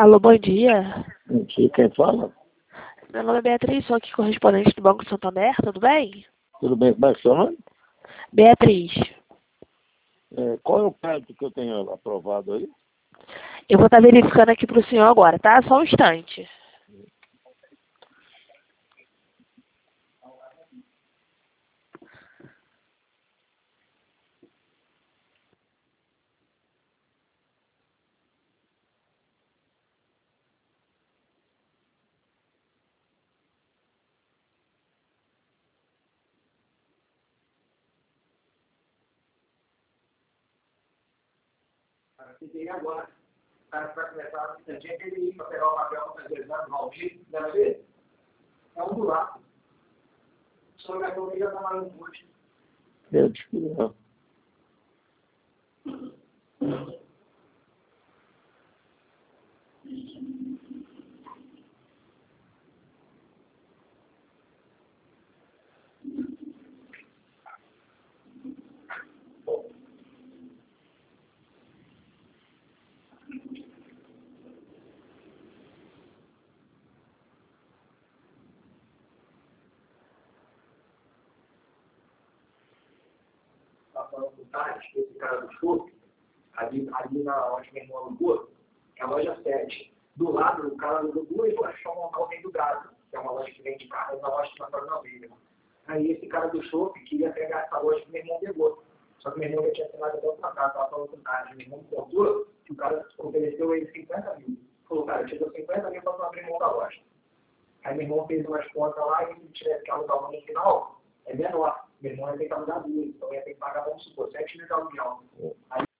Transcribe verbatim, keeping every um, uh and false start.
Alô, bom dia. Aqui, quem fala? Meu nome é Beatriz, sou aqui correspondente do Banco Santander, tudo bem? Tudo bem, como é que é seu nome? Beatriz, É, qual é o crédito que eu tenho aprovado aí? eu vou estar verificando aqui para o senhor agora, tá? Só um instante. E agora, o cara que vai começar, tem dia que ele ir para pegar o papel para fazer o exame, Valdir, deve ver? É um do lado. Só que a família está mais um monte. Eu acho que não. Está falando com o Tati, esse cara do shopping, ali, ali na onde meu irmão alugou, é a loja sete. Do lado, o cara alugou duas lojas para montar o Rei do Gado, que é uma loja que vende carro, uma loja que está na Vila. Aí esse cara do shopping queria pegar essa loja que meu irmão pegou. Só que meu irmão já tinha assinado até o contrato, estava falando com o Tati. Meu irmão contou que o cara ofereceu ele cinquenta mil. Falou, cara, eu te dou cinquenta mil para tu abrir mão da loja. Aí meu irmão fez umas contas lá e se tivesse que alugar uma no final, é menor. Meu irmão ia ter que alugar duas, então ia ter que pagar, vamos supor, sete mil de aluguel. Aí